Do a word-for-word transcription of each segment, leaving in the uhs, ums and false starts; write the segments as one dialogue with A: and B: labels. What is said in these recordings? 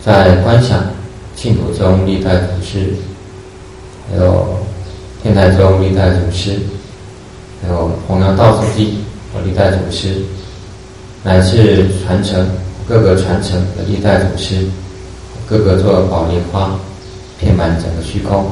A: 在观想净土宗历代祖师，还有天台宗历代祖师，还有弘扬道次第和历代祖师，乃至传承各个传承的历代祖师，各个做宝莲花遍满整个虚空。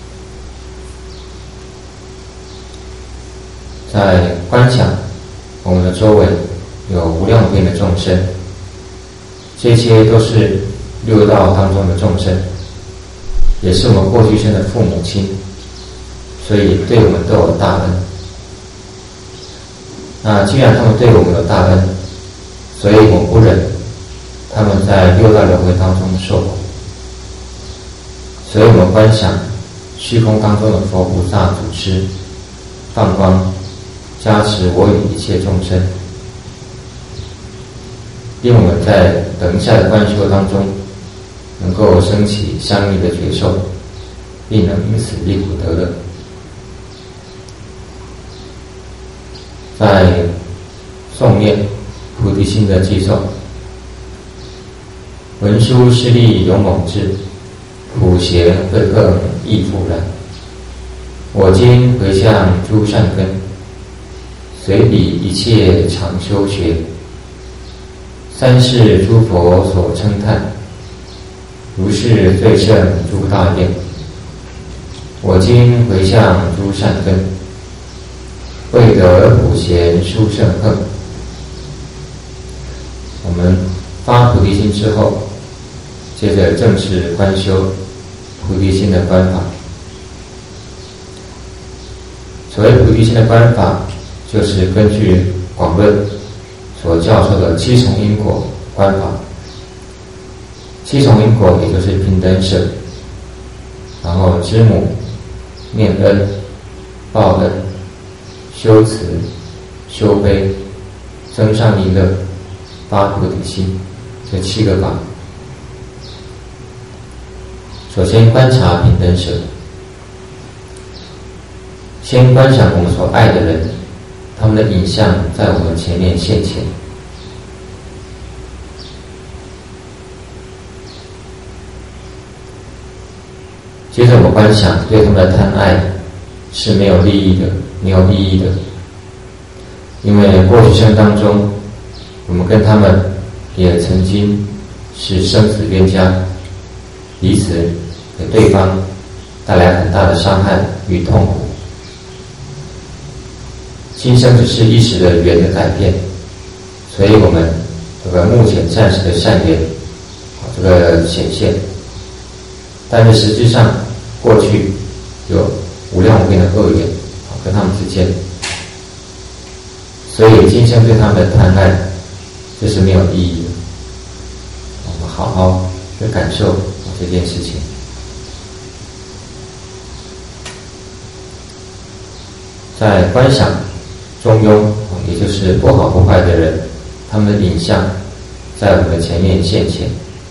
A: 在观想我们的周围有无量无边的众生，这些都是六道当中的众生，也是我们过去生的父母亲，所以对我们都有大恩。那既然他们对我们有大恩，所以我不忍他们在六道轮回当中受苦，所以我们观想虚空当中的佛菩萨祖师放光加持我与一切众生，令我们在等一下的观修当中能够升起相应的觉受，并能因此离苦得乐。在诵念菩提心的偈颂：文殊师利勇猛智，普贤慧更亦复然。我今回向诸善根，随彼一切常修学。三世诸佛所称叹，如是最胜诸大愿。我今回向诸善根，慧得普贤殊胜恨。我们发菩提心之后，接着正式观修菩提心的观法。所谓菩提心的观法，就是根据广论所教授的七重因果观法。七重因果也就是平等舍，然后知母、念恩、报恩、修慈、修悲、增上利乐、发菩提心，这七个法。首先观察平等舍，先观想我们所爱的人，他们的影像在我们前面现前。接着我们观想对他们的贪爱是没有利益的，没有意义的，因为过去生当中我们跟他们也曾经是生死冤家，彼此给对方带来很大的伤害与痛苦。今生只是一时的缘的改变，所以我们这个目前暂时的善缘这个显现，但是实质上过去有无量无边的恶缘跟他们之间，所以今生对他们的贪爱这是没有意义的。我们好好去感受这件事情。在观想中庸，也就是不好不坏的人，他们的影像在我们的前面现前。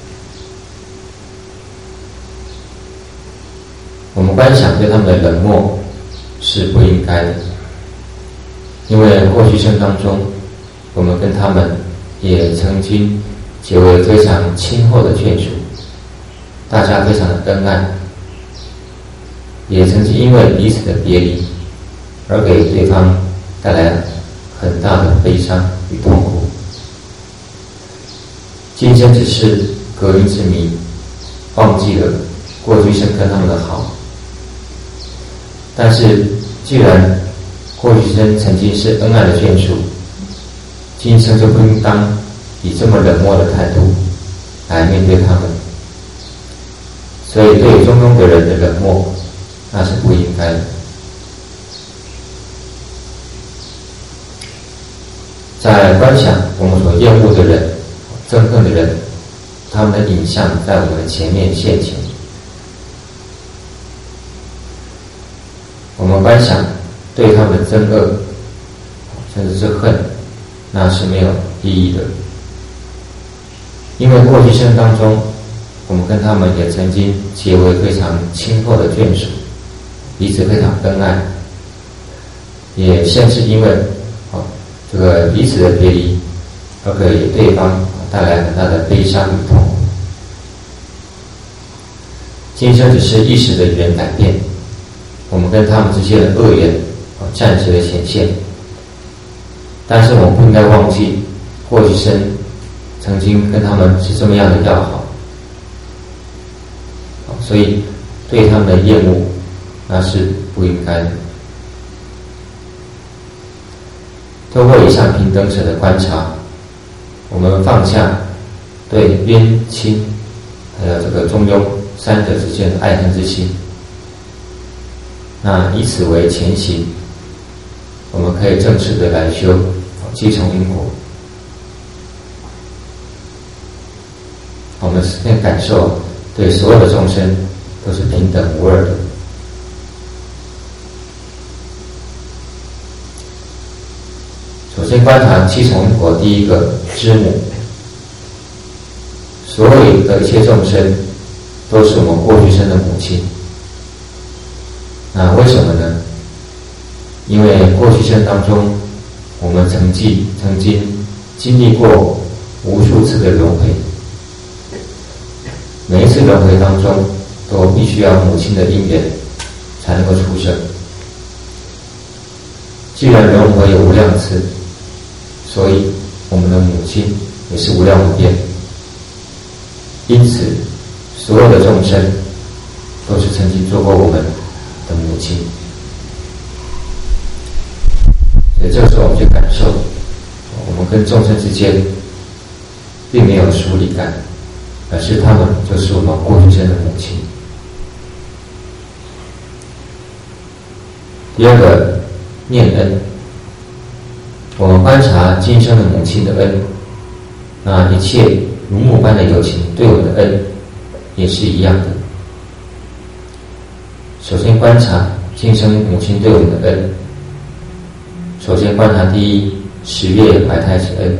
A: 我们观想对他们的冷漠是不应该的，因为过去生当中我们跟他们也曾经结为非常亲厚的眷属，大家非常的恩爱，也曾经因为彼此的别离而给对方带来很大的悲伤与痛苦。今生只是隔音之谜，忘记了过去生跟他们的好。但是既然过去生曾经是恩爱的眷属，今生就不应当以这么冷漠的态度来面对他们。所以对中庸的人的冷漠，那是不应该的。在观想我们所厌恶的人、憎恨的人，他们的影像在我们的前面现前。我们观想对他们的憎恶，甚至是恨，那是没有意义的。因为过去生当中，我们跟他们也曾经结为非常亲厚的眷属，彼此非常恩爱，也甚至因为啊这个彼此的别离，而给对方带来很大的悲伤与痛苦。 今生只是一时的缘改变，我们跟他们之间的恶缘暂时的显现，但是我们不应该忘记过去生曾经跟他们是这么样的要好，所以对他们的厌恶那是不应该的。透过以上平等者的观察，我们放下对冤亲还有这个中庸三者之间的爱恨之心，那以此为前行，我们可以正式的来修继承因果。我们实践感受对所有的众生都是平等无二的。首先观察七重因果，第一个知母，所有的一切众生都是我们过去生的母亲。那为什么呢？因为过去生当中，我们曾经曾经经历过无数次的轮回，每一次轮回当中都必须要母亲的因缘才能够出生。既然轮回有无量次，所以我们的母亲也是无量无边，因此所有的众生都是曾经做过我们的母亲。所以这个时候我们去感受，我们跟众生之间并没有疏离感，而是他们就是我们过去生的母亲。第二个念恩，我们观察今生的母亲的恩，那一切如母般的友情对我们的恩也是一样的。首先观察今生母亲对我们的恩，首先观察第一，十月怀胎之恩。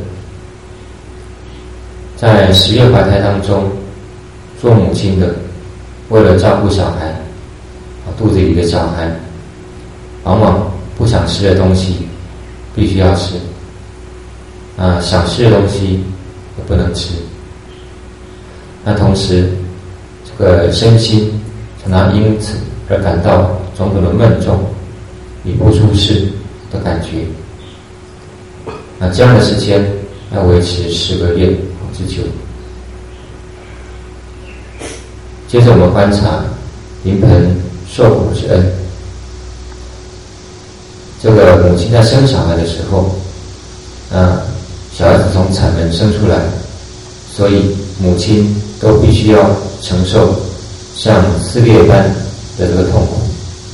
A: 在十月怀胎当中，做母亲的为了照顾小孩，肚子里的小孩往往不想吃的东西必须要吃，啊，想吃的东西也不能吃。那同时，这个身心常常因此而感到种种的闷重与不舒适的感觉。那这样的时间要维持十个月之久。接着我们观察临盆受苦之恩。这个母亲在生小孩的时候，那小孩子从产门生出来，所以母亲都必须要承受像撕裂般的这个痛苦，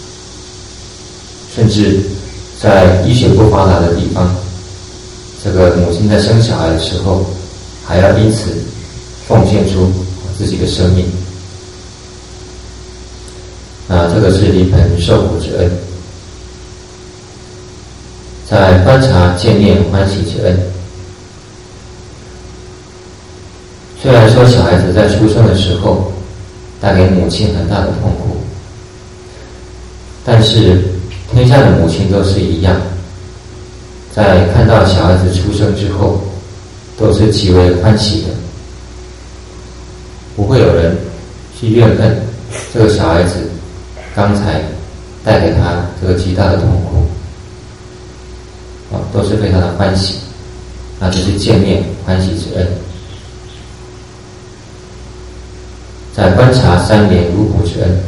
A: 甚至在医学不发达的地方，这个母亲在生小孩的时候，还要因此奉献出自己的生命。那这个是临盆受苦之恩。在观察见面欢喜之恩，虽然说小孩子在出生的时候带给母亲很大的痛苦，但是天下的母亲都是一样，在看到小孩子出生之后都是极为欢喜的，不会有人去怨恨这个小孩子刚才带给他这个极大的痛苦，都是非常的欢喜，那就是见面欢喜之恩。在观察三年如哺之恩，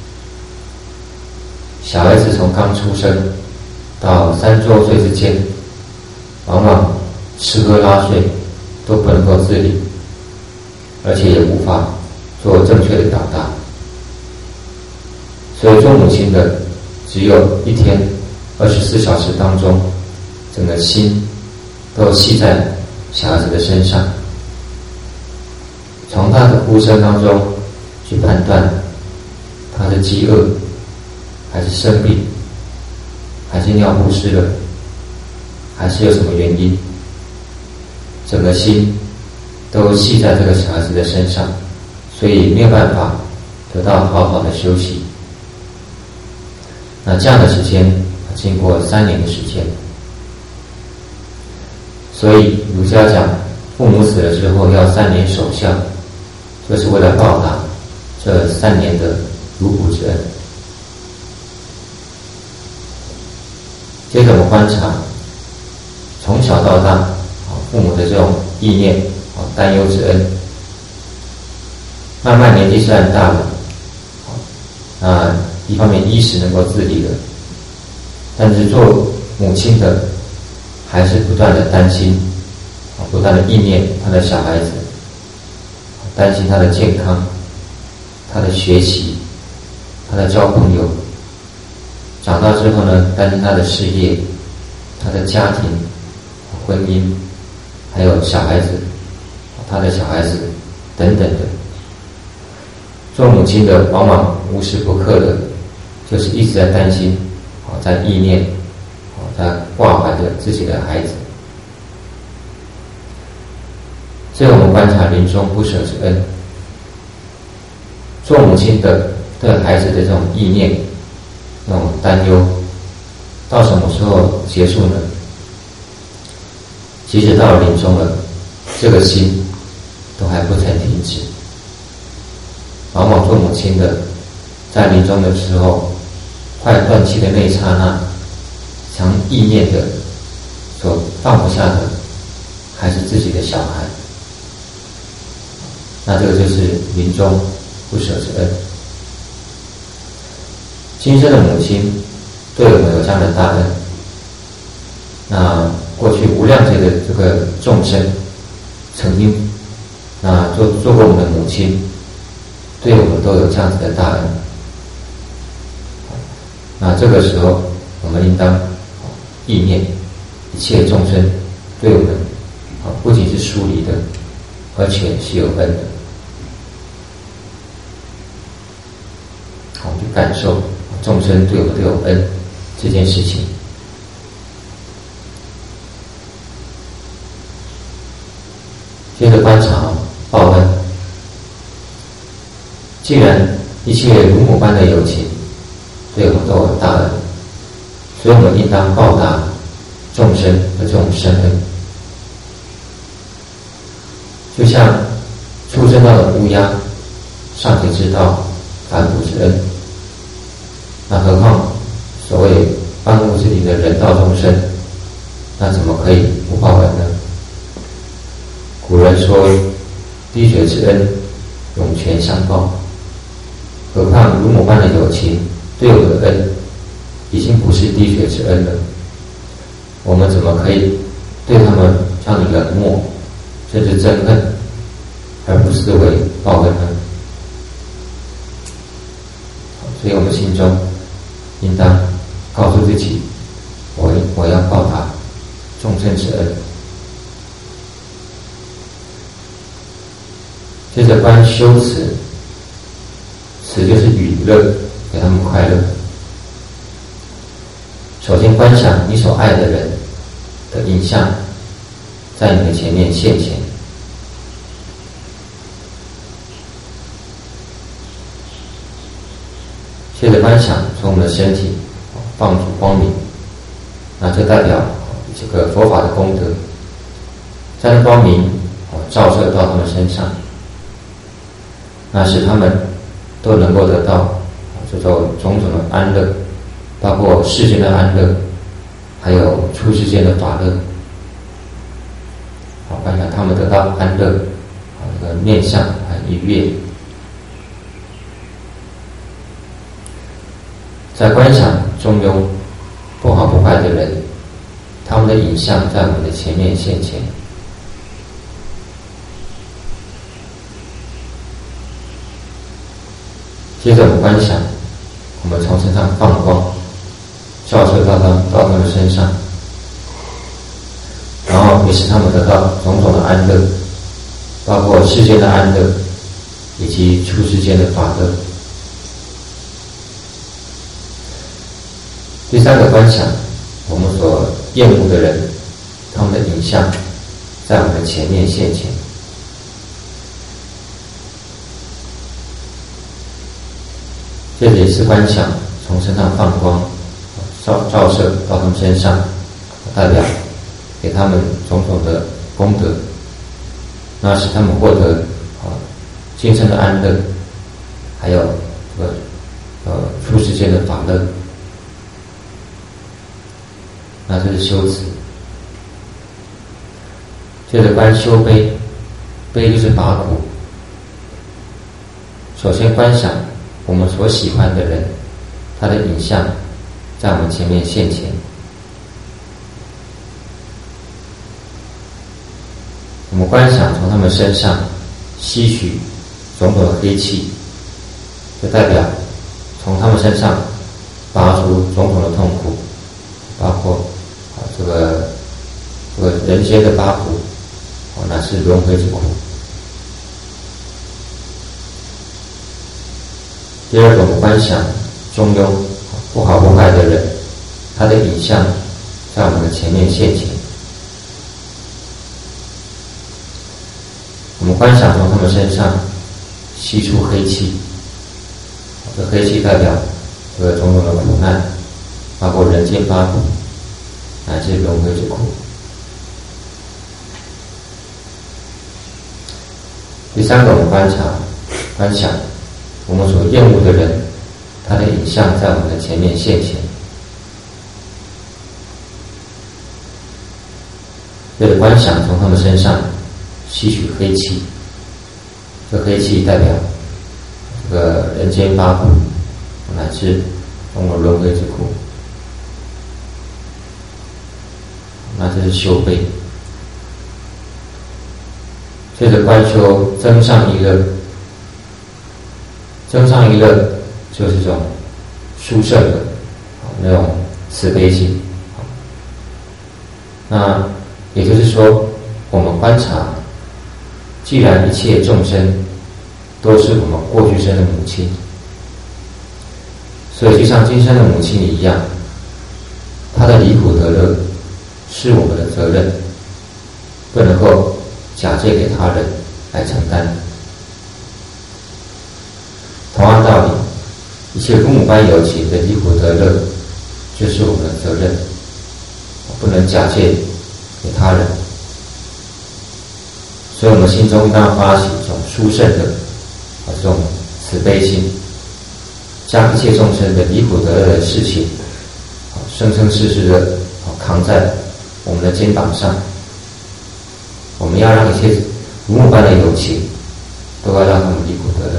A: 小孩子从刚出生到三周岁之间，往往吃喝拉睡都不能够自理，而且也无法做正确的表达，所以做母亲的只有一天二十四小时当中，整个心都系在小孩子的身上，从他的哭声当中去判断他是饥饿，还是生病，还是尿布湿了，还是有什么原因，整个心都系在这个小孩子的身上，所以没有办法得到好好的休息。那这样的时间经过三年的时间，所以儒家讲父母死了之后要三年守孝，就是为了报答这三年的如补之恩。接着我们观察，从小到大，父母的这种意念、担忧之恩，慢慢年纪虽然大了，那一方面衣食能够自理了，但是做母亲的还是不断的担心，不断的意念他的小孩子，担心他的健康，他的学习，他的交朋友，长大之后呢，担心他的事业，他的家庭、婚姻，还有小孩子，他的小孩子等等的。做母亲的往往无时不刻的，就是一直在担心，在意念，在挂怀着自己的孩子。这我们观察临终不舍之恩。做母亲的对孩子的这种意念、那种担忧，到什么时候结束呢？即使到了临终了，这个心都还不曾停止。往往做母亲的，在临终的时候，快断气的那一刹那，常意念的所放不下的，还是自己的小孩。那这个就是临终不舍之恩。今生的母亲对我们有这样的大恩，那过去无量劫的这个众生，曾经那做做过我们的母亲，对我们都有这样子的大恩。那这个时候，我们应当意念一切众生对我们不仅是疏离的，而且是有恩的。好，去感受众生对我们都有恩这件事情。接着观察报恩。既然一切如母般的友情对我们都有大恩，所以我们应当报答众生的这种深恩。就像出生到的乌鸦尚且知道反哺之恩，那何况所谓万物之灵的人道众生，那怎么可以不报恩呢？古人说滴血之恩涌泉相报，何况如母般的友情对我的恩已经不是滴血之恩了，我们怎么可以对他们这样的冷漠甚至憎恨，而不思维报恩呢？所以我们心中应当告诉自己，我我要报答众生之恩。接着观修慈，慈就是娱乐，给他们快乐。首先观想你所爱的人的影像在你的前面现前，接着观想从我们的身体放出光明，那这代表这个佛法的功德，将光明照射到他们身上，那使他们都能够得到这种种种的安乐，包括世间的安乐，还有出世间的法乐。好，观想他们得到安乐，这个面相很愉悦。在观想中庸、不好不坏的人，他们的影像在我们的前面现前。接着我们观想，我们从身上放光，照射到他到他们身上，然后也使他们得到种种的安乐，包括世间的安乐，以及出世间的法乐。第三个观想，我们所厌恶的人，他们的影像在我们的前面现前。接着也是观想从身上放光，照照射到他们身上，代表给他们种种的功德，那使他们获得啊今生的安乐， 还有这个呃出世间的法乐。那这是修持。接着观修悲，悲就是拔苦。首先观想我们所喜欢的人，他的影像在我们前面现前。我们观想从他们身上吸取种种的黑气，就代表从他们身上拔出种种的痛苦，包括啊这个这个人间的八苦，哦，乃是轮回之苦。第二个，我们观想中庸不好不坏的人，他的影像在我们的前面现前。我们观想从他们身上吸出黑气，这黑气代表这个种种的苦难，包括人间八苦，乃至轮回之苦。第三个，我们观察、观想我们所厌恶的人，他的影像在我们的前面现前。接着观想从他们身上吸取黑气，这黑气代表这个人间八苦，乃至种种轮回之苦。那这是修悲。接着观修增上一乐，增上一乐就是这种殊胜的那种慈悲心。那也就是说，我们观察，既然一切众生都是我们过去生的母亲，所以就像今生的母亲一样，她的离苦得乐是我们的责任，不能够假借给他人来承担。同样道理，一切父母般有情的离苦得乐，就是我们的责任，不能假借给他人。所以我们心中应当发起这种殊胜的啊这种慈悲心，将一切众生的离苦得乐的事情，啊生生世世的啊扛在我们的肩膀上。我们要让一切如母般的有情，都要让他们离苦得乐。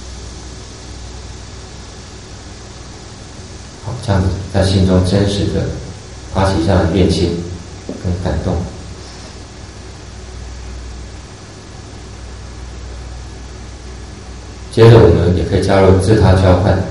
A: 好，这样子在心中真实的发起这样的愿心跟感动。接着我们也可以加入自他交换，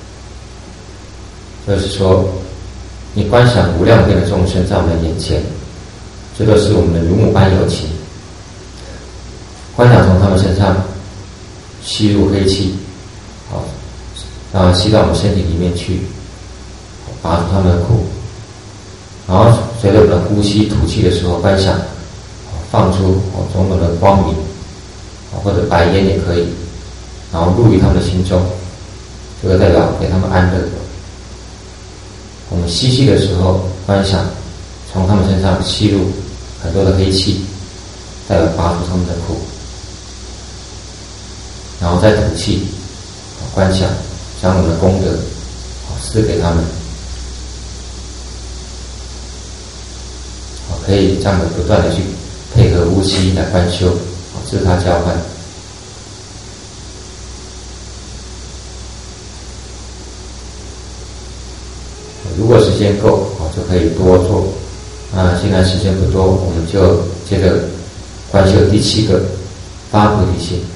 A: 就是说，你观想无量遍的众生在我们的眼前，这都是我们的如母般有情。观想从他们身上吸入黑气，好，让它吸到我们身体里面去，拔出他们的苦，然后随着我们的呼吸吐气的时候，观想放出种种的光明，或者白烟也可以，然后入于他们的心中，这个代表给他们安乐。我们吸气的时候，观想从他们身上吸入很多的黑气，代表拔出他们的苦。然后再吐气，观想将我们的功德施给他们，可以这样的不断的去配合呼吸来观修，自他交换。如果时间够，就可以多做。那现在时间不多，我们就接着观修第七个发菩提心。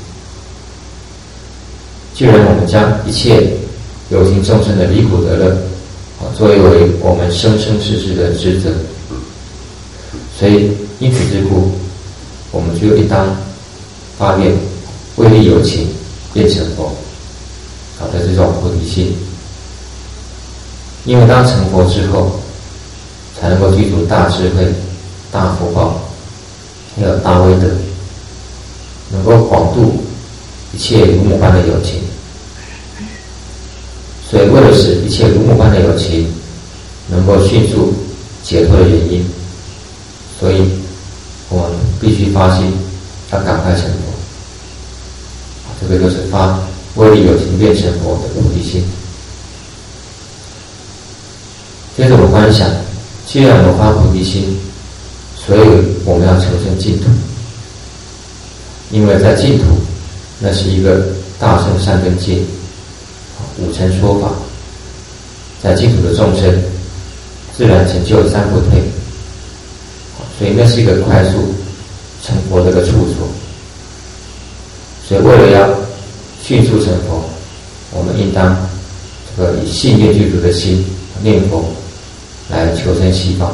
A: 既然我们将一切有情众生的离苦得乐，作为为我们生生世世的职责，所以因此之故，我们就应当发愿为利有情变成佛，好的这种菩提心。因为当成佛之后，才能够具足大智慧、大福报，还有大威德，能够广度一切如母般的有情。所以为了使一切如母般的有情能够迅速解脱的原因，所以我们必须发心要赶快成佛。这个就是发为利有情变成佛的菩提心。接着我们观想，既然我们发菩提心，所以我们要求生净土。因为在净土，那是一个大乘善根界，五乘说法，在净土的众生自然成就三不退，所以那是一个快速成佛的一个处所。所以为了要迅速成佛，我们应当这个以信念具足的心念佛来求生西方。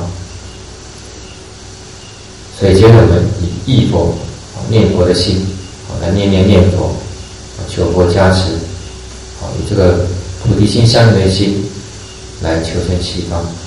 A: 所以接着我们以忆佛念佛的心来念念念佛，求佛加持，以这个菩提心相应的心来求生西方。